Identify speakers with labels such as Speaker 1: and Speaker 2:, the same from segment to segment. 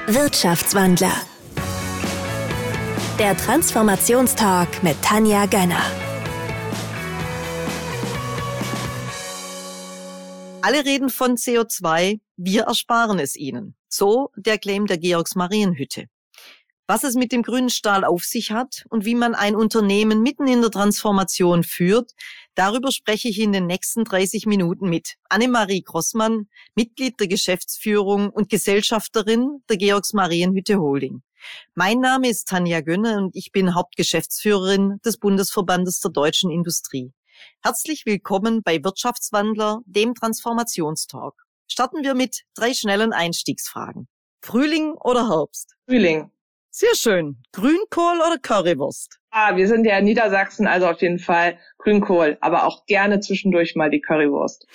Speaker 1: Wirtschaftswandler. Der Transformationstalk mit Tanja Gönner.
Speaker 2: Alle reden von CO2, wir ersparen es ihnen. So der Claim der Georgs-Marienhütte. Was es mit dem grünen Stahl auf sich hat und wie man ein Unternehmen mitten in der Transformation führt, darüber spreche ich in den nächsten 30 Minuten mit Annemarie Grossmann, Mitglied der Geschäftsführung und Gesellschafterin der Georgs-Marienhütte Holding. Mein Name ist Tanja Gönner und ich bin Hauptgeschäftsführerin des Bundesverbandes der deutschen Industrie. Herzlich willkommen bei Wirtschaftswandler, dem Transformationstalk. Starten wir mit 3 schnellen Einstiegsfragen. Frühling oder Herbst?
Speaker 3: Frühling.
Speaker 2: Sehr schön. Grünkohl oder Currywurst?
Speaker 3: Wir sind ja in Niedersachsen, also auf jeden Fall Grünkohl, aber auch gerne zwischendurch mal die Currywurst.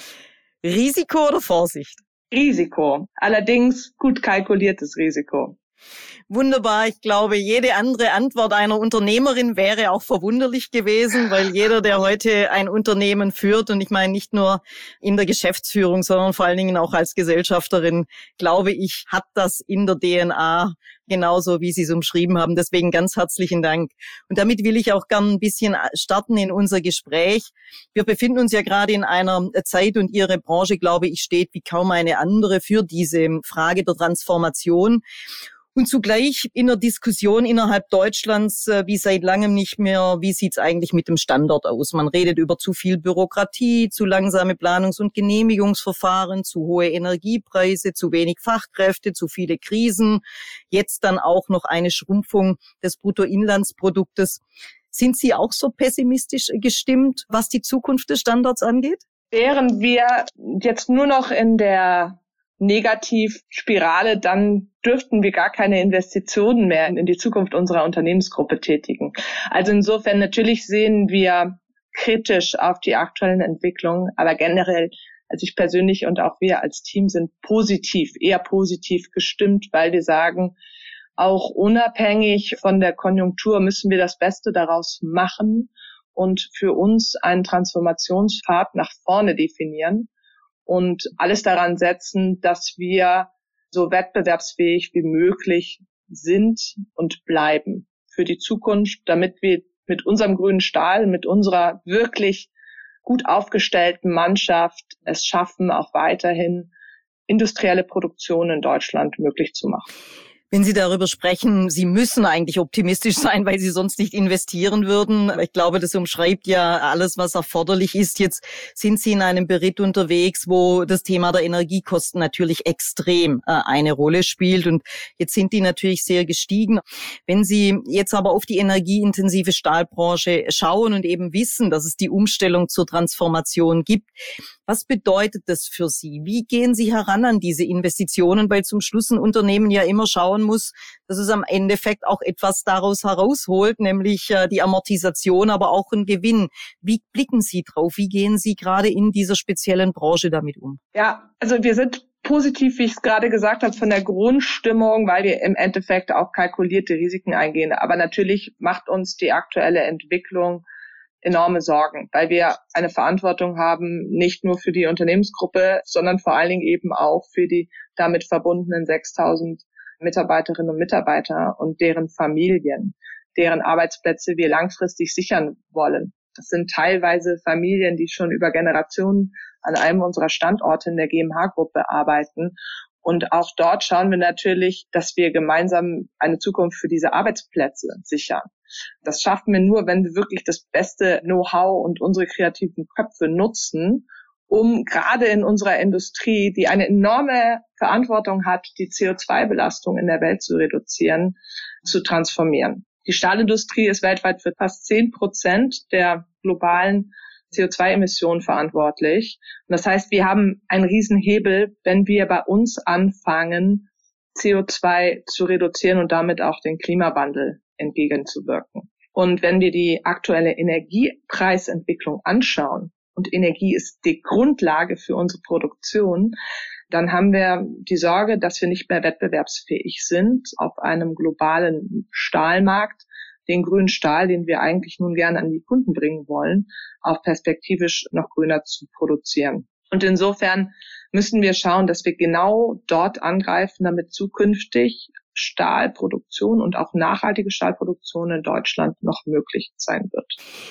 Speaker 2: Risiko oder Vorsicht?
Speaker 3: Risiko. Allerdings gut kalkuliertes Risiko.
Speaker 2: Wunderbar. Ich glaube, jede andere Antwort einer Unternehmerin wäre auch verwunderlich gewesen, weil jeder, der heute ein Unternehmen führt, und ich meine nicht nur in der Geschäftsführung, sondern vor allen Dingen auch als Gesellschafterin, glaube ich, hat das in der DNA, genauso wie Sie es umschrieben haben. Deswegen ganz herzlichen Dank. Und damit will ich auch gern ein bisschen starten in unser Gespräch. Wir befinden uns ja gerade in einer Zeit und Ihre Branche, glaube ich, steht wie kaum eine andere für diese Frage der Transformation. Und zugleich in der Diskussion innerhalb Deutschlands, wie seit langem nicht mehr, wie sieht's eigentlich mit dem Standort aus? Man redet über zu viel Bürokratie, zu langsame Planungs- und Genehmigungsverfahren, zu hohe Energiepreise, zu wenig Fachkräfte, zu viele Krisen. Jetzt dann auch noch eine Schrumpfung des Bruttoinlandsproduktes. Sind Sie auch so pessimistisch gestimmt, was die Zukunft des Standorts angeht?
Speaker 3: Wären wir jetzt nur noch in der Negativspirale, dann dürften wir gar keine Investitionen mehr in die Zukunft unserer Unternehmensgruppe tätigen. Also insofern natürlich sehen wir kritisch auf die aktuellen Entwicklungen, aber generell, also ich persönlich und auch wir als Team sind eher positiv gestimmt, weil wir sagen, auch unabhängig von der Konjunktur müssen wir das Beste daraus machen und für uns einen Transformationspfad nach vorne definieren und alles daran setzen, dass wir so wettbewerbsfähig wie möglich sind und bleiben für die Zukunft, damit wir mit unserem grünen Stahl, mit unserer wirklich gut aufgestellten Mannschaft es schaffen, auch weiterhin industrielle Produktion in Deutschland möglich zu machen.
Speaker 2: Wenn Sie darüber sprechen, Sie müssen eigentlich optimistisch sein, weil Sie sonst nicht investieren würden. Ich glaube, das umschreibt ja alles, was erforderlich ist. Jetzt sind Sie in einem Beritt unterwegs, wo das Thema der Energiekosten natürlich extrem eine Rolle spielt. Und jetzt sind die natürlich sehr gestiegen. Wenn Sie jetzt aber auf die energieintensive Stahlbranche schauen und eben wissen, dass es die Umstellung zur Transformation gibt, was bedeutet das für Sie? Wie gehen Sie heran an diese Investitionen? Weil zum Schluss ein Unternehmen ja immer schauen muss, dass es am Endeffekt auch etwas daraus herausholt, nämlich die Amortisation, aber auch einen Gewinn. Wie blicken Sie drauf? Wie gehen Sie gerade in dieser speziellen Branche damit um?
Speaker 3: Ja, also wir sind positiv, wie ich es gerade gesagt habe, von der Grundstimmung, weil wir im Endeffekt auch kalkulierte Risiken eingehen. Aber natürlich macht uns die aktuelle Entwicklung enorme Sorgen, weil wir eine Verantwortung haben, nicht nur für die Unternehmensgruppe, sondern vor allen Dingen eben auch für die damit verbundenen 6.000 Mitarbeiterinnen und Mitarbeiter und deren Familien, deren Arbeitsplätze wir langfristig sichern wollen. Das sind teilweise Familien, die schon über Generationen an einem unserer Standorte in der GmbH-Gruppe arbeiten. Und auch dort schauen wir natürlich, dass wir gemeinsam eine Zukunft für diese Arbeitsplätze sichern. Das schaffen wir nur, wenn wir wirklich das beste Know-how und unsere kreativen Köpfe nutzen, um gerade in unserer Industrie, die eine enorme Verantwortung hat, die CO2-Belastung in der Welt zu reduzieren, zu transformieren. Die Stahlindustrie ist weltweit für fast 10% der globalen CO2-Emissionen verantwortlich. Und das heißt, wir haben einen Riesenhebel, wenn wir bei uns anfangen, CO2 zu reduzieren und damit auch den Klimawandel entgegenzuwirken. Und wenn wir die aktuelle Energiepreisentwicklung anschauen, und Energie ist die Grundlage für unsere Produktion, dann haben wir die Sorge, dass wir nicht mehr wettbewerbsfähig sind auf einem globalen Stahlmarkt, den grünen Stahl, den wir eigentlich nun gerne an die Kunden bringen wollen, auch perspektivisch noch grüner zu produzieren. Und insofern müssen wir schauen, dass wir genau dort angreifen, damit zukünftig Stahlproduktion und auch nachhaltige Stahlproduktion in Deutschland noch möglich sein wird.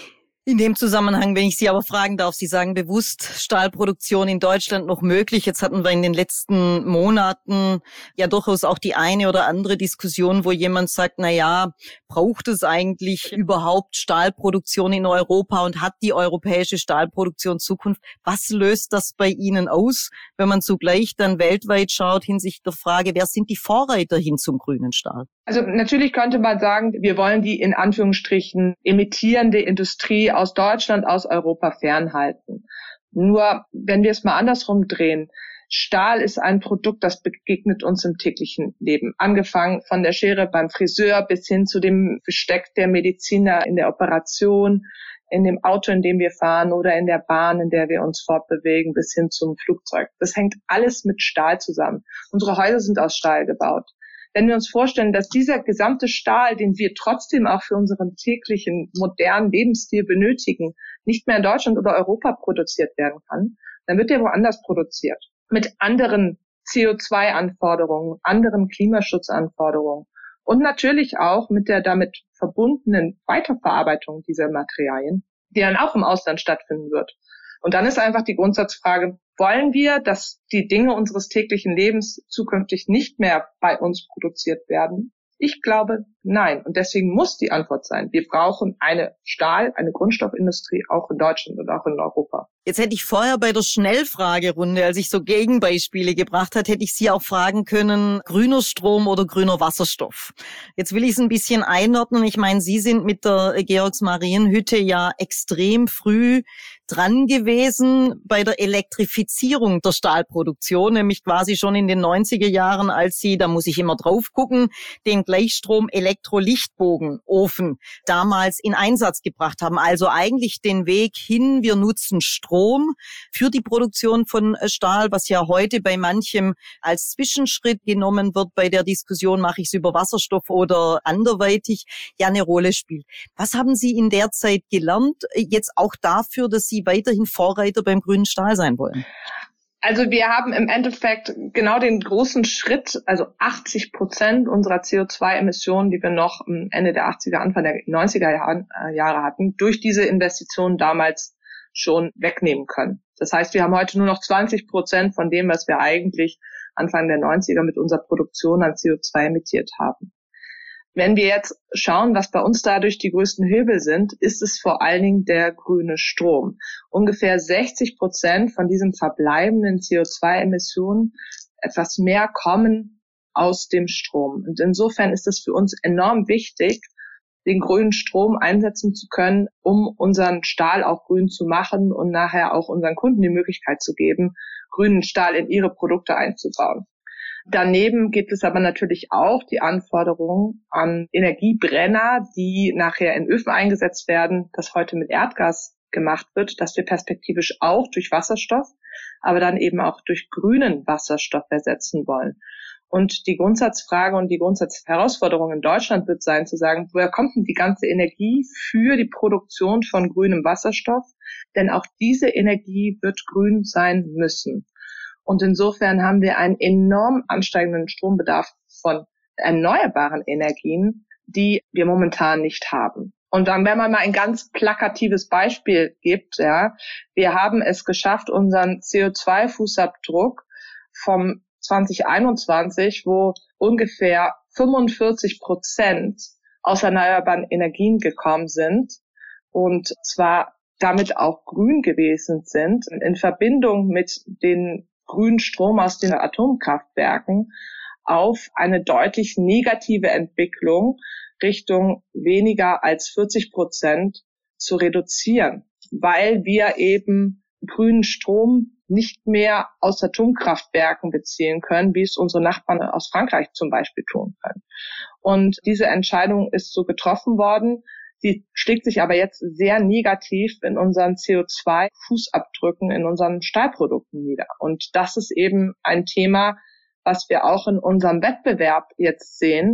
Speaker 2: In dem Zusammenhang, wenn ich Sie aber fragen darf, Sie sagen bewusst Stahlproduktion in Deutschland noch möglich. Jetzt hatten wir in den letzten Monaten ja durchaus auch die eine oder andere Diskussion, wo jemand sagt, na ja, braucht es eigentlich überhaupt Stahlproduktion in Europa und hat die europäische Stahlproduktion Zukunft? Was löst das bei Ihnen aus, wenn man zugleich dann weltweit schaut hinsichtlich der Frage, wer sind die Vorreiter hin zum grünen Stahl?
Speaker 3: Also natürlich könnte man sagen, wir wollen die in Anführungsstrichen emittierende Industrie aus Deutschland, aus Europa fernhalten. Nur, wenn wir es mal andersrum drehen, Stahl ist ein Produkt, das begegnet uns im täglichen Leben. Angefangen von der Schere beim Friseur bis hin zu dem Besteck der Mediziner in der Operation, in dem Auto, in dem wir fahren oder in der Bahn, in der wir uns fortbewegen, bis hin zum Flugzeug. Das hängt alles mit Stahl zusammen. Unsere Häuser sind aus Stahl gebaut. Wenn wir uns vorstellen, dass dieser gesamte Stahl, den wir trotzdem auch für unseren täglichen modernen Lebensstil benötigen, nicht mehr in Deutschland oder Europa produziert werden kann, dann wird der woanders produziert. Mit anderen CO2-Anforderungen, anderen Klimaschutzanforderungen und natürlich auch mit der damit verbundenen Weiterverarbeitung dieser Materialien, die dann auch im Ausland stattfinden wird. Und dann ist einfach die Grundsatzfrage, wollen wir, dass die Dinge unseres täglichen Lebens zukünftig nicht mehr bei uns produziert werden? Ich glaube, nein. Und deswegen muss die Antwort sein, wir brauchen eine Grundstoffindustrie auch in Deutschland und auch in Europa.
Speaker 2: Jetzt hätte ich vorher bei der Schnellfragerunde, als ich so Gegenbeispiele gebracht hat, hätte ich Sie auch fragen können, grüner Strom oder grüner Wasserstoff. Jetzt will ich es ein bisschen einordnen. Ich meine, Sie sind mit der Georgs-Marienhütte ja extrem früh dran gewesen bei der Elektrifizierung der Stahlproduktion, nämlich quasi schon in den 90er Jahren, als Sie, da muss ich immer drauf gucken, den Gleichstrom-Elektrolichtbogenofen damals in Einsatz gebracht haben. Also eigentlich den Weg hin, wir nutzen Strom für die Produktion von Stahl, was ja heute bei manchem als Zwischenschritt genommen wird. Bei der Diskussion, mache ich es über Wasserstoff oder anderweitig, ja eine Rolle spielt. Was haben Sie in der Zeit gelernt, jetzt auch dafür, dass Sie weiterhin Vorreiter beim grünen Stahl sein wollen?
Speaker 3: Also wir haben im Endeffekt genau den großen Schritt, also 80% unserer CO2-Emissionen, die wir noch Ende der 80er, Anfang der 90er Jahre hatten, durch diese Investitionen damals schon wegnehmen können. Das heißt, wir haben heute nur noch 20% von dem, was wir eigentlich Anfang der 90er mit unserer Produktion an CO2 emittiert haben. Wenn wir jetzt schauen, was bei uns dadurch die größten Hebel sind, ist es vor allen Dingen der grüne Strom. Ungefähr 60% von diesen verbleibenden CO2-Emissionen, etwas mehr, kommen aus dem Strom. Und insofern ist es für uns enorm wichtig, den grünen Strom einsetzen zu können, um unseren Stahl auch grün zu machen und nachher auch unseren Kunden die Möglichkeit zu geben, grünen Stahl in ihre Produkte einzubauen. Daneben gibt es aber natürlich auch die Anforderungen an Energiebrenner, die nachher in Öfen eingesetzt werden, das heute mit Erdgas gemacht wird, dass wir perspektivisch auch durch Wasserstoff, aber dann eben auch durch grünen Wasserstoff ersetzen wollen. Und die Grundsatzfrage und die Grundsatzherausforderung in Deutschland wird sein, zu sagen, woher kommt denn die ganze Energie für die Produktion von grünem Wasserstoff? Denn auch diese Energie wird grün sein müssen. Und insofern haben wir einen enorm ansteigenden Strombedarf von erneuerbaren Energien, die wir momentan nicht haben. Und dann, wenn man mal ein ganz plakatives Beispiel gibt, ja, wir haben es geschafft, unseren CO2-Fußabdruck vom 2021, wo ungefähr 45% aus erneuerbaren Energien gekommen sind und zwar damit auch grün gewesen sind, in Verbindung mit den grünen Strom aus den Atomkraftwerken, auf eine deutlich negative Entwicklung Richtung weniger als 40% zu reduzieren, weil wir eben grünen Strom nicht mehr aus Atomkraftwerken beziehen können, wie es unsere Nachbarn aus Frankreich zum Beispiel tun können. Und diese Entscheidung ist so getroffen worden. Sie schlägt sich aber jetzt sehr negativ in unseren CO2-Fußabdrücken, in unseren Stahlprodukten nieder. Und das ist eben ein Thema, was wir auch in unserem Wettbewerb jetzt sehen,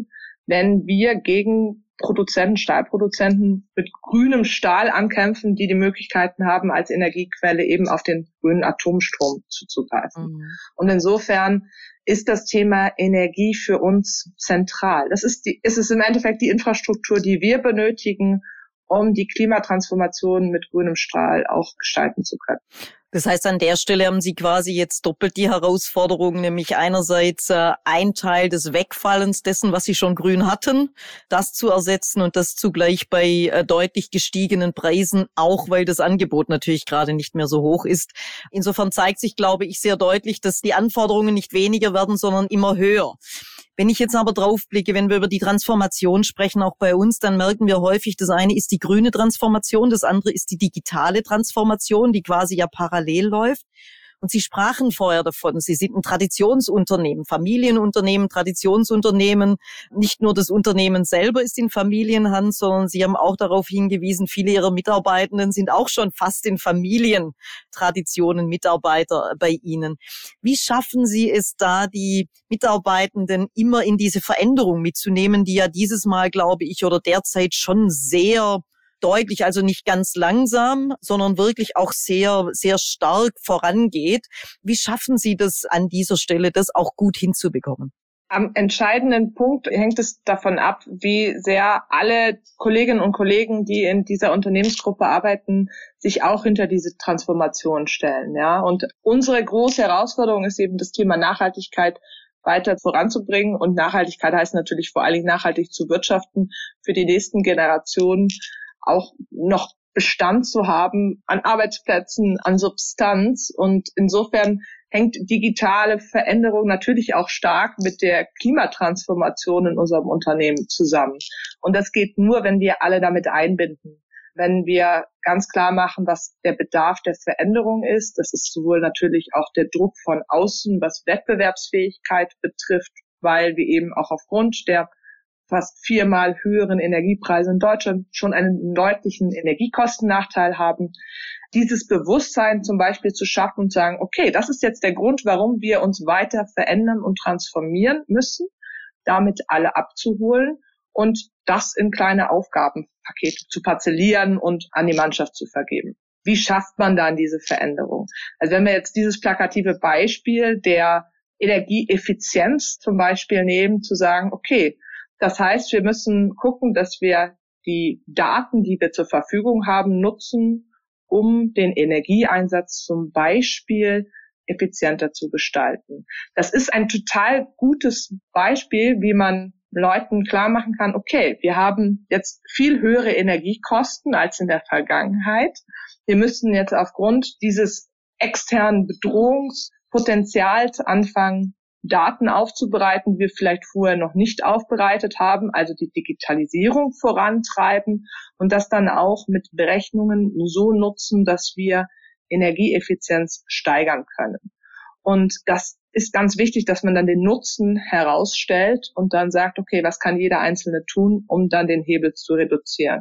Speaker 3: wenn wir gegen Stahlproduzenten mit grünem Stahl ankämpfen, die Möglichkeiten haben, als Energiequelle eben auf den grünen Atomstrom zuzugreifen. Und insofern ist das Thema Energie für uns zentral. Es ist im Endeffekt die Infrastruktur, die wir benötigen, um die Klimatransformation mit grünem Stahl auch gestalten zu können.
Speaker 2: Das heißt, an der Stelle haben Sie quasi jetzt doppelt die Herausforderung, nämlich einerseits ein Teil des Wegfallens dessen, was Sie schon grün hatten, das zu ersetzen und das zugleich bei deutlich gestiegenen Preisen, auch weil das Angebot natürlich gerade nicht mehr so hoch ist. Insofern zeigt sich, glaube ich, sehr deutlich, dass die Anforderungen nicht weniger werden, sondern immer höher. Wenn ich jetzt aber drauf blicke, wenn wir über die Transformation sprechen, auch bei uns, dann merken wir häufig, das eine ist die grüne Transformation, das andere ist die digitale Transformation, die quasi ja parallel läuft. Und Sie sprachen vorher davon, Sie sind ein Traditionsunternehmen, Familienunternehmen, Traditionsunternehmen. Nicht nur das Unternehmen selber ist in Familienhand, sondern Sie haben auch darauf hingewiesen, viele Ihrer Mitarbeitenden sind auch schon fast in Familientraditionen Mitarbeiter bei Ihnen. Wie schaffen Sie es da, die Mitarbeitenden immer in diese Veränderung mitzunehmen, die ja dieses Mal, glaube ich, oder derzeit schon sehr deutlich, also nicht ganz langsam, sondern wirklich auch sehr, sehr stark vorangeht. Wie schaffen Sie das an dieser Stelle, das auch gut hinzubekommen?
Speaker 3: Am entscheidenden Punkt hängt es davon ab, wie sehr alle Kolleginnen und Kollegen, die in dieser Unternehmensgruppe arbeiten, sich auch hinter diese Transformation stellen. Ja, und unsere große Herausforderung ist eben das Thema Nachhaltigkeit weiter voranzubringen. Und Nachhaltigkeit heißt natürlich vor allen Dingen nachhaltig zu wirtschaften, für die nächsten Generationen auch noch Bestand zu haben an Arbeitsplätzen, an Substanz. Und insofern hängt digitale Veränderung natürlich auch stark mit der Klimatransformation in unserem Unternehmen zusammen. Und das geht nur, wenn wir alle damit einbinden. Wenn wir ganz klar machen, was der Bedarf der Veränderung ist. Das ist sowohl natürlich auch der Druck von außen, was Wettbewerbsfähigkeit betrifft, weil wir eben auch aufgrund der fast 4-mal höheren Energiepreise in Deutschland schon einen deutlichen Energiekostennachteil haben. Dieses Bewusstsein zum Beispiel zu schaffen und sagen, okay, das ist jetzt der Grund, warum wir uns weiter verändern und transformieren müssen, damit alle abzuholen und das in kleine Aufgabenpakete zu parzellieren und an die Mannschaft zu vergeben. Wie schafft man dann diese Veränderung? Also wenn wir jetzt dieses plakative Beispiel der Energieeffizienz zum Beispiel nehmen, zu sagen, okay, das heißt, wir müssen gucken, dass wir die Daten, die wir zur Verfügung haben, nutzen, um den Energieeinsatz zum Beispiel effizienter zu gestalten. Das ist ein total gutes Beispiel, wie man Leuten klar machen kann, okay, wir haben jetzt viel höhere Energiekosten als in der Vergangenheit. Wir müssen jetzt aufgrund dieses externen Bedrohungspotenzials anfangen, Daten aufzubereiten, die wir vielleicht vorher noch nicht aufbereitet haben, also die Digitalisierung vorantreiben und das dann auch mit Berechnungen so nutzen, dass wir Energieeffizienz steigern können. Und das ist ganz wichtig, dass man dann den Nutzen herausstellt und dann sagt, okay, was kann jeder Einzelne tun, um dann den Hebel zu reduzieren.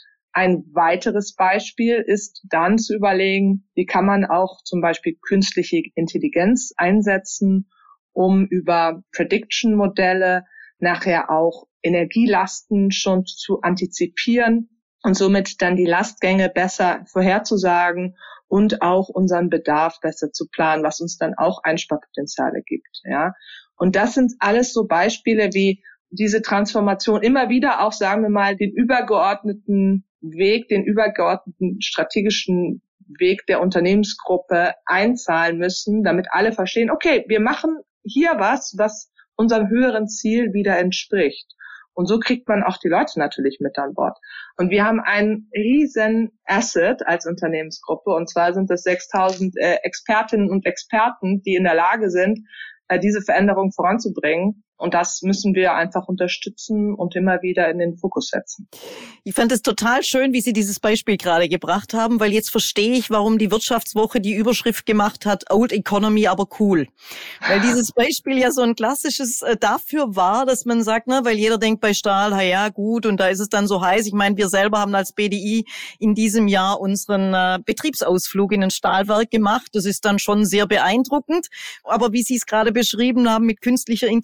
Speaker 3: Ein weiteres Beispiel ist dann zu überlegen, wie kann man auch zum Beispiel künstliche Intelligenz einsetzen, um über Prediction-Modelle nachher auch Energielasten schon zu antizipieren und somit dann die Lastgänge besser vorherzusagen und auch unseren Bedarf besser zu planen, was uns dann auch Einsparpotenziale gibt. Ja. Und das sind alles so Beispiele, wie diese Transformation immer wieder auch, sagen wir mal, den übergeordneten Weg, den übergeordneten strategischen Weg der Unternehmensgruppe einzahlen müssen, damit alle verstehen, okay, wir machen hier was unserem höheren Ziel wieder entspricht. Und so kriegt man auch die Leute natürlich mit an Bord. Und wir haben einen riesen Asset als Unternehmensgruppe, und zwar sind es 6.000 Expertinnen und Experten, die in der Lage sind, diese Veränderung voranzubringen. Und das müssen wir einfach unterstützen und immer wieder in den Fokus setzen.
Speaker 2: Ich fand es total schön, wie Sie dieses Beispiel gerade gebracht haben, weil jetzt verstehe ich, warum die Wirtschaftswoche die Überschrift gemacht hat, Old Economy, aber cool. Weil dieses Beispiel ja so ein klassisches dafür war, dass man sagt, ne, weil jeder denkt bei Stahl, ja gut, und da ist es dann so heiß. Ich meine, wir selber haben als BDI in diesem Jahr unseren Betriebsausflug in ein Stahlwerk gemacht. Das ist dann schon sehr beeindruckend. Aber wie Sie es gerade beschrieben haben mit künstlicher Intelligenz,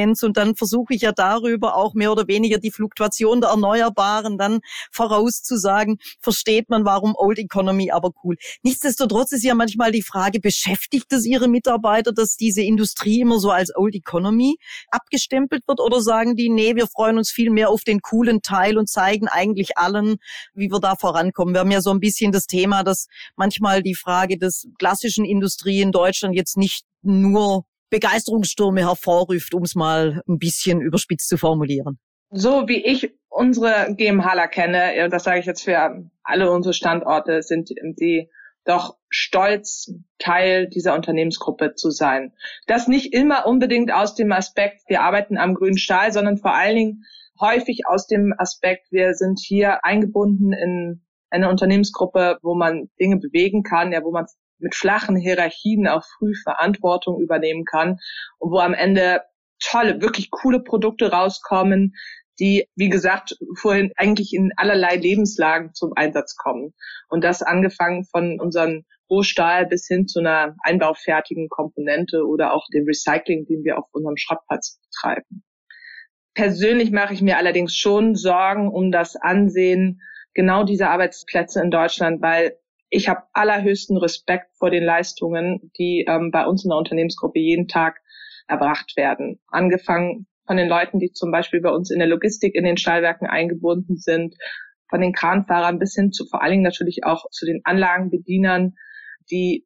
Speaker 2: Effizienz und dann versuche ich ja darüber auch mehr oder weniger die Fluktuation der Erneuerbaren dann vorauszusagen, versteht man, warum Old Economy aber cool. Nichtsdestotrotz ist ja manchmal die Frage, beschäftigt es Ihre Mitarbeiter, dass diese Industrie immer so als Old Economy abgestempelt wird, oder sagen die, nee, wir freuen uns viel mehr auf den coolen Teil und zeigen eigentlich allen, wie wir da vorankommen. Wir haben ja so ein bisschen das Thema, dass manchmal die Frage des klassischen Industrie in Deutschland jetzt nicht nur Begeisterungsstürme hervorruft, um es mal ein bisschen überspitzt zu formulieren.
Speaker 3: So wie ich unsere GmbHler kenne, das sage ich jetzt für alle unsere Standorte, sind sie doch stolz, Teil dieser Unternehmensgruppe zu sein. Das nicht immer unbedingt aus dem Aspekt, wir arbeiten am grünen Stahl, sondern vor allen Dingen häufig aus dem Aspekt, wir sind hier eingebunden in eine Unternehmensgruppe, wo man Dinge bewegen kann, ja, wo man mit flachen Hierarchien auch früh Verantwortung übernehmen kann und wo am Ende tolle, wirklich coole Produkte rauskommen, die, wie gesagt, vorhin eigentlich in allerlei Lebenslagen zum Einsatz kommen. Und das angefangen von unserem Rohstahl bis hin zu einer einbaufertigen Komponente oder auch dem Recycling, den wir auf unserem Schrottplatz betreiben. Persönlich mache ich mir allerdings schon Sorgen um das Ansehen genau dieser Arbeitsplätze in Deutschland, weil ich habe allerhöchsten Respekt vor den Leistungen, die bei uns in der Unternehmensgruppe jeden Tag erbracht werden. Angefangen von den Leuten, die zum Beispiel bei uns in der Logistik in den Stahlwerken eingebunden sind, von den Kranfahrern bis hin zu vor allen Dingen natürlich auch zu den Anlagenbedienern, die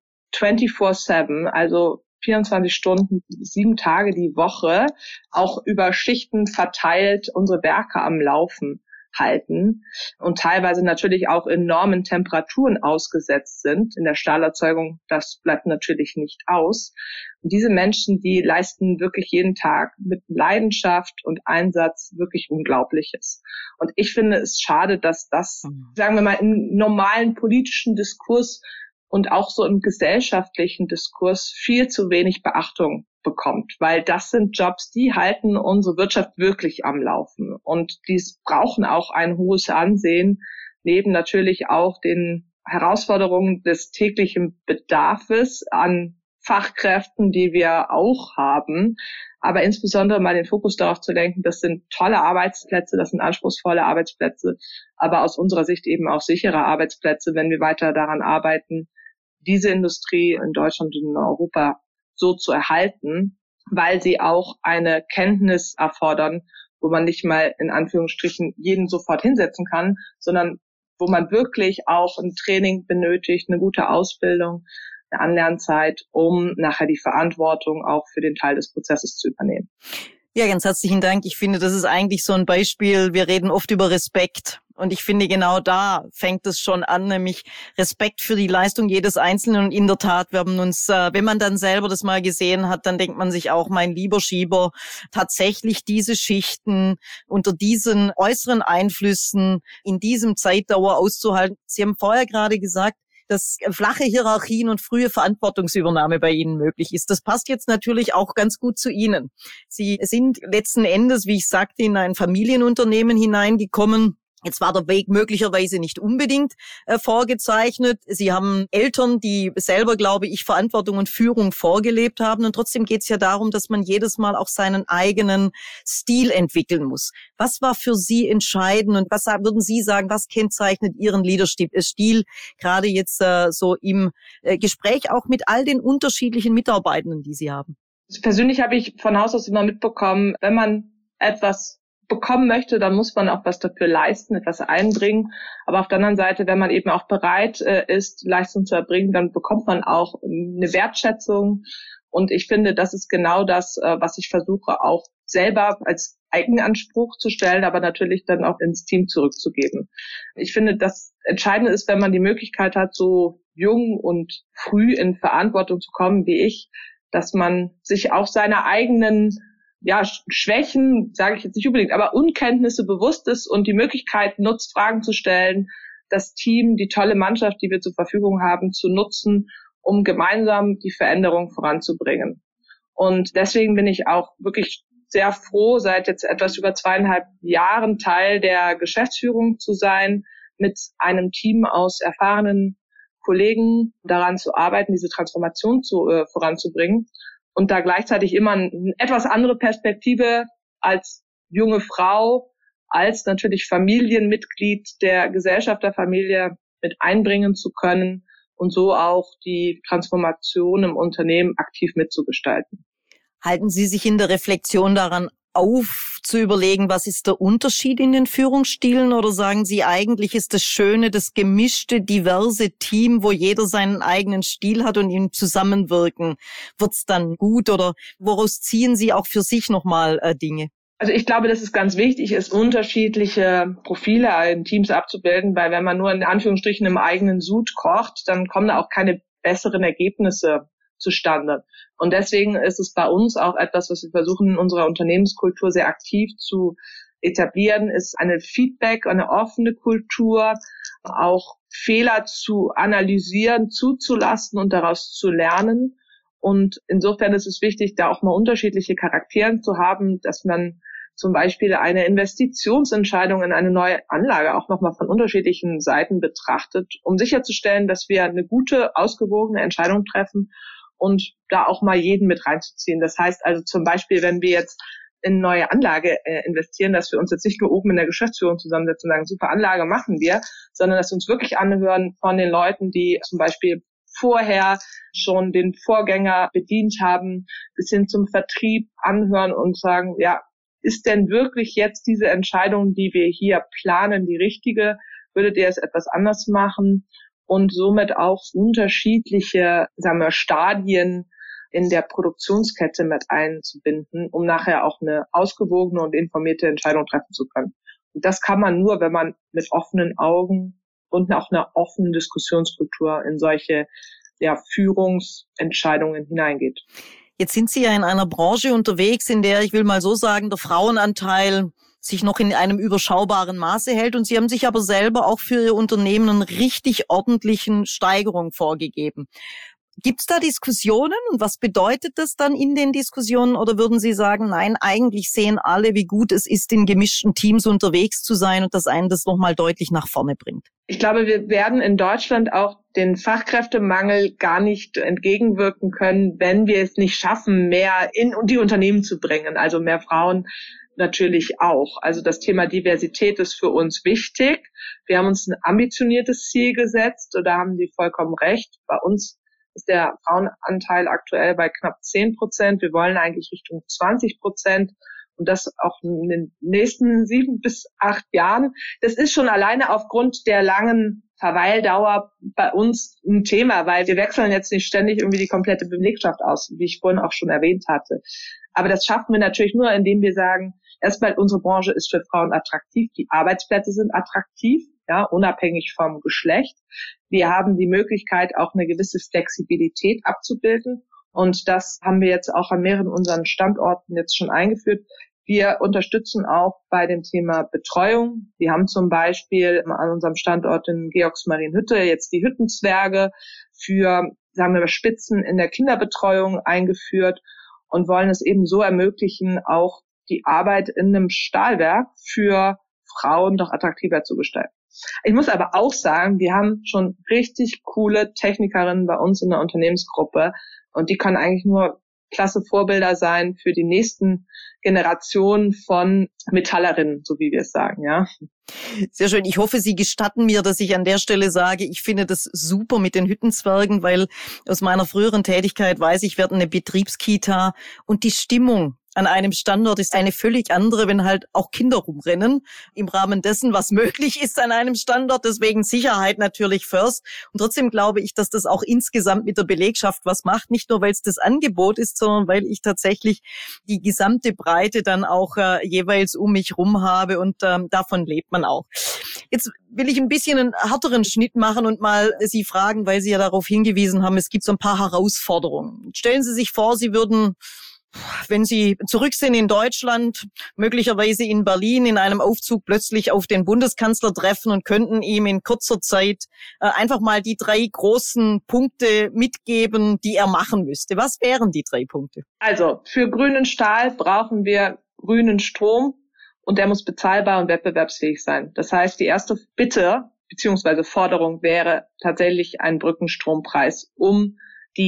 Speaker 3: 24/7, also 24 Stunden, 7 Tage die Woche, auch über Schichten verteilt unsere Werke am Laufen halten und teilweise natürlich auch enormen Temperaturen ausgesetzt sind. In der Stahlerzeugung, das bleibt natürlich nicht aus. Und diese Menschen, die leisten wirklich jeden Tag mit Leidenschaft und Einsatz wirklich Unglaubliches. Und ich finde es schade, dass das, sagen wir mal, im normalen politischen Diskurs und auch so im gesellschaftlichen Diskurs viel zu wenig Beachtung bekommt, weil das sind Jobs, die halten unsere Wirtschaft wirklich am Laufen und dies brauchen auch ein hohes Ansehen, neben natürlich auch den Herausforderungen des täglichen Bedarfs an Fachkräften, die wir auch haben, aber insbesondere mal den Fokus darauf zu lenken, das sind tolle Arbeitsplätze, das sind anspruchsvolle Arbeitsplätze, aber aus unserer Sicht eben auch sichere Arbeitsplätze, wenn wir weiter daran arbeiten, diese Industrie in Deutschland und in Europa so zu erhalten, weil sie auch eine Kenntnis erfordern, wo man nicht mal in Anführungsstrichen jeden sofort hinsetzen kann, sondern wo man wirklich auch ein Training benötigt, eine gute Ausbildung, eine Anlernzeit, um nachher die Verantwortung auch für den Teil des Prozesses zu übernehmen.
Speaker 2: Ja, ganz herzlichen Dank. Ich finde, das ist eigentlich so ein Beispiel. Wir reden oft über Respekt. Und ich finde, genau da fängt es schon an, nämlich Respekt für die Leistung jedes Einzelnen. Und in der Tat, wir haben uns, wenn man dann selber das mal gesehen hat, dann denkt man sich auch, mein lieber Schieber, tatsächlich diese Schichten unter diesen äußeren Einflüssen in diesem Zeitdauer auszuhalten. Sie haben vorher gerade gesagt, dass flache Hierarchien und frühe Verantwortungsübernahme bei Ihnen möglich ist. Das passt jetzt natürlich auch ganz gut zu Ihnen. Sie sind letzten Endes, wie ich sagte, in ein Familienunternehmen hineingekommen. Jetzt war der Weg möglicherweise nicht unbedingt vorgezeichnet. Sie haben Eltern, die selber, glaube ich, Verantwortung und Führung vorgelebt haben. Und trotzdem geht es ja darum, dass man jedes Mal auch seinen eigenen Stil entwickeln muss. Was war für Sie entscheidend und was würden Sie sagen, was kennzeichnet Ihren Leadership-Stil, gerade jetzt so im Gespräch auch mit all den unterschiedlichen Mitarbeitenden, die Sie haben?
Speaker 3: Persönlich habe ich von Haus aus immer mitbekommen, wenn man etwas bekommen möchte, dann muss man auch was dafür leisten, etwas einbringen. Aber auf der anderen Seite, wenn man eben auch bereit ist, Leistung zu erbringen, dann bekommt man auch eine Wertschätzung. Und ich finde, das ist genau das, was ich versuche, auch selber als Eigenanspruch zu stellen, aber natürlich dann auch ins Team zurückzugeben. Ich finde, das Entscheidende ist, wenn man die Möglichkeit hat, so jung und früh in Verantwortung zu kommen wie ich, dass man sich auch seiner eigenen Schwächen, sage ich jetzt nicht unbedingt, aber Unkenntnisse bewusst ist und die Möglichkeit nutzt, Fragen zu stellen, das Team, die tolle Mannschaft, die wir zur Verfügung haben, zu nutzen, um gemeinsam die Veränderung voranzubringen. Und deswegen bin ich auch wirklich sehr froh, seit jetzt etwas über 2,5 Jahren Teil der Geschäftsführung zu sein, mit einem Team aus erfahrenen Kollegen daran zu arbeiten, diese Transformation voranzubringen. und da gleichzeitig immer eine etwas andere Perspektive als junge Frau, als natürlich Familienmitglied der Gesellschaft, der Familie mit einbringen zu können und so auch die Transformation im Unternehmen aktiv mitzugestalten.
Speaker 2: Halten Sie sich in der Reflexion daran auf, zu überlegen, was ist der Unterschied in den Führungsstilen, oder sagen Sie, eigentlich ist das Schöne, das gemischte, diverse Team, wo jeder seinen eigenen Stil hat und im Zusammenwirken wird's dann gut, oder woraus ziehen Sie auch für sich nochmal Dinge?
Speaker 3: Also ich glaube, dass es ganz wichtig ist, unterschiedliche Profile in Teams abzubilden, weil wenn man nur in Anführungsstrichen im eigenen Sud kocht, dann kommen da auch keine besseren Ergebnisse zustande. Und deswegen ist es bei uns auch etwas, was wir versuchen in unserer Unternehmenskultur sehr aktiv zu etablieren, ist eine Feedback, eine offene Kultur, auch Fehler zu analysieren, zuzulassen und daraus zu lernen. Und insofern ist es wichtig, da auch mal unterschiedliche Charaktere zu haben, dass man zum Beispiel eine Investitionsentscheidung in eine neue Anlage auch nochmal von unterschiedlichen Seiten betrachtet, um sicherzustellen, dass wir eine gute, ausgewogene Entscheidung treffen und da auch mal jeden mit reinzuziehen. Das heißt also zum Beispiel, wenn wir jetzt in eine neue Anlage investieren, dass wir uns jetzt nicht nur oben in der Geschäftsführung zusammensetzen und sagen, super Anlage machen wir, sondern dass wir uns wirklich anhören von den Leuten, die zum Beispiel vorher schon den Vorgänger bedient haben, bis hin zum Vertrieb anhören und sagen, ja, ist denn wirklich jetzt diese Entscheidung, die wir hier planen, die richtige? Würdet ihr es etwas anders machen? Und somit auch unterschiedliche, sagen wir, Stadien in der Produktionskette mit einzubinden, um nachher auch eine ausgewogene und informierte Entscheidung treffen zu können. Und das kann man nur, wenn man mit offenen Augen und auch einer offenen Diskussionskultur in solche Führungsentscheidungen hineingeht.
Speaker 2: Jetzt sind Sie ja in einer Branche unterwegs, in der, ich will mal so sagen, der Frauenanteil sich noch in einem überschaubaren Maße hält, und Sie haben sich aber selber auch für Ihr Unternehmen einen richtig ordentlichen Steigerung vorgegeben. Gibt's da Diskussionen, und was bedeutet das dann in den Diskussionen, oder würden Sie sagen, nein, eigentlich sehen alle, wie gut es ist, in gemischten Teams unterwegs zu sein und dass einen das nochmal deutlich nach vorne bringt?
Speaker 3: Ich glaube, wir werden in Deutschland auch den Fachkräftemangel gar nicht entgegenwirken können, wenn wir es nicht schaffen, mehr in die Unternehmen zu bringen, also mehr Frauen natürlich auch. Also das Thema Diversität ist für uns wichtig. Wir haben uns ein ambitioniertes Ziel gesetzt, und da haben Sie vollkommen recht. Bei uns ist der Frauenanteil aktuell bei knapp 10%. Wir wollen eigentlich Richtung 20%. Und das auch in den nächsten 7 bis 8 Jahren. Das ist schon alleine aufgrund der langen Verweildauer bei uns ein Thema, weil wir wechseln jetzt nicht ständig irgendwie die komplette Belegschaft aus, wie ich vorhin auch schon erwähnt hatte. Aber das schaffen wir natürlich nur, indem wir sagen, erstmal, unsere Branche ist für Frauen attraktiv, die Arbeitsplätze sind attraktiv, ja, unabhängig vom Geschlecht. Wir haben die Möglichkeit, auch eine gewisse Flexibilität abzubilden. Und das haben wir jetzt auch an mehreren unseren Standorten jetzt schon eingeführt. Wir unterstützen auch bei dem Thema Betreuung. Wir haben zum Beispiel an unserem Standort in Georgsmarienhütte jetzt die Hüttenzwerge für, sagen wir mal, Spitzen in der Kinderbetreuung eingeführt und wollen es eben so ermöglichen, auch die Arbeit in einem Stahlwerk für Frauen doch attraktiver zu gestalten. Ich muss aber auch sagen, wir haben schon richtig coole Technikerinnen bei uns in der Unternehmensgruppe, und die können eigentlich nur klasse Vorbilder sein für die nächsten Generationen von Metallerinnen, so wie wir es sagen, ja.
Speaker 2: Sehr schön. Ich hoffe, Sie gestatten mir, dass ich an der Stelle sage, ich finde das super mit den Hüttenzwergen, weil aus meiner früheren Tätigkeit weiß ich, wir hatten eine Betriebskita, und die Stimmung an einem Standort ist eine völlig andere, wenn halt auch Kinder rumrennen, im Rahmen dessen, was möglich ist an einem Standort. Deswegen Sicherheit natürlich first. Und trotzdem glaube ich, dass das auch insgesamt mit der Belegschaft was macht. Nicht nur, weil es das Angebot ist, sondern weil ich tatsächlich die gesamte Breite dann auch jeweils um mich rum habe, und davon lebt man auch. Jetzt will ich ein bisschen einen härteren Schnitt machen und mal Sie fragen, weil Sie ja darauf hingewiesen haben, es gibt so ein paar Herausforderungen. Stellen Sie sich vor, Sie würden, wenn Sie zurück sind in Deutschland, möglicherweise in Berlin, in einem Aufzug plötzlich auf den Bundeskanzler treffen und könnten ihm in kurzer Zeit einfach mal die 3 großen Punkte mitgeben, die er machen müsste. Was wären die 3 Punkte?
Speaker 3: Also für grünen Stahl brauchen wir grünen Strom, und der muss bezahlbar und wettbewerbsfähig sein. Das heißt, die erste Bitte bzw. Forderung wäre tatsächlich ein Brückenstrompreis, um die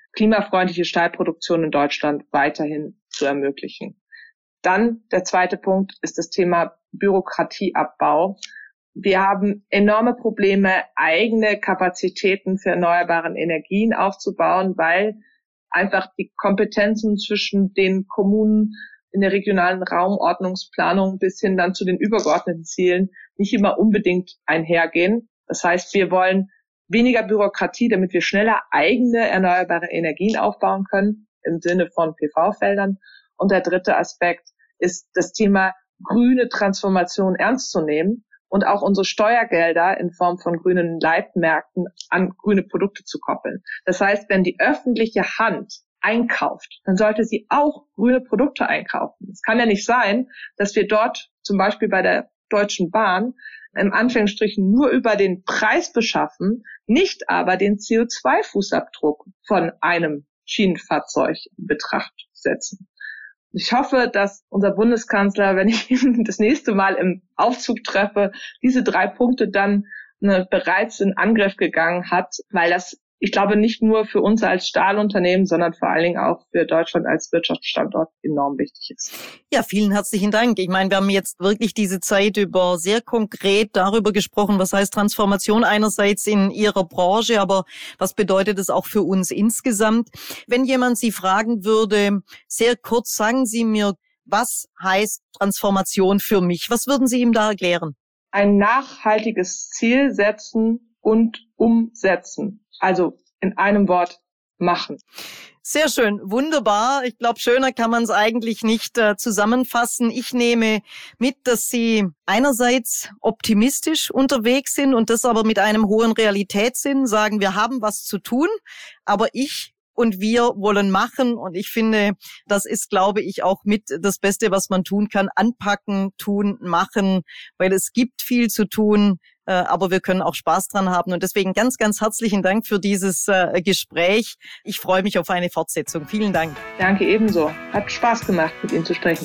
Speaker 3: klimafreundliche Stahlproduktion in Deutschland weiterhin zu ermöglichen. Dann der zweite Punkt ist das Thema Bürokratieabbau. Wir haben enorme Probleme, eigene Kapazitäten für erneuerbare Energien aufzubauen, weil einfach die Kompetenzen zwischen den Kommunen in der regionalen Raumordnungsplanung bis hin dann zu den übergeordneten Zielen nicht immer unbedingt einhergehen. Das heißt, wir wollen weniger Bürokratie, damit wir schneller eigene erneuerbare Energien aufbauen können, im Sinne von PV-Feldern. Und der dritte Aspekt ist das Thema grüne Transformation ernst zu nehmen und auch unsere Steuergelder in Form von grünen Leitmärkten an grüne Produkte zu koppeln. Das heißt, wenn die öffentliche Hand einkauft, dann sollte sie auch grüne Produkte einkaufen. Es kann ja nicht sein, dass wir dort zum Beispiel bei der Deutschen Bahn im Anführungsstrichen nur über den Preis beschaffen, nicht aber den CO2-Fußabdruck von einem Schienenfahrzeug in Betracht setzen. Ich hoffe, dass unser Bundeskanzler, wenn ich ihn das nächste Mal im Aufzug treffe, diese 3 Punkte dann bereits in Angriff gegangen hat, weil das, ich glaube, nicht nur für uns als Stahlunternehmen, sondern vor allen Dingen auch für Deutschland als Wirtschaftsstandort enorm wichtig ist.
Speaker 2: Ja, vielen herzlichen Dank. Ich meine, wir haben jetzt wirklich diese Zeit über sehr konkret darüber gesprochen, was heißt Transformation einerseits in Ihrer Branche, aber was bedeutet es auch für uns insgesamt? Wenn jemand Sie fragen würde, sehr kurz, sagen Sie mir, was heißt Transformation für mich? Was würden Sie ihm da erklären?
Speaker 3: Ein nachhaltiges Ziel setzen und umsetzen. Also in einem Wort, machen.
Speaker 2: Sehr schön, wunderbar. Ich glaube, schöner kann man es eigentlich nicht zusammenfassen. Ich nehme mit, dass Sie einerseits optimistisch unterwegs sind und das aber mit einem hohen Realitätssinn, sagen, wir haben was zu tun, aber ich und wir wollen machen. Und ich finde, das ist, glaube ich, auch mit das Beste, was man tun kann. Anpacken, tun, machen, weil es gibt viel zu tun. Aber wir können auch Spaß dran haben. Und deswegen ganz, ganz herzlichen Dank für dieses Gespräch. Ich freue mich auf eine Fortsetzung. Vielen Dank.
Speaker 3: Danke ebenso. Hat Spaß gemacht, mit Ihnen zu sprechen.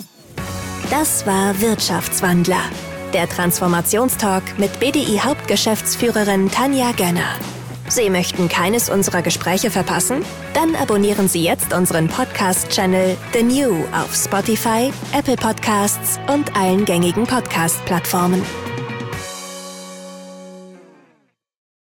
Speaker 1: Das war Wirtschaftswandler, der Transformationstalk mit BDI-Hauptgeschäftsführerin Tanja Gönner. Sie möchten keines unserer Gespräche verpassen? Dann abonnieren Sie jetzt unseren Podcast-Channel The New auf Spotify, Apple Podcasts und allen gängigen Podcast-Plattformen.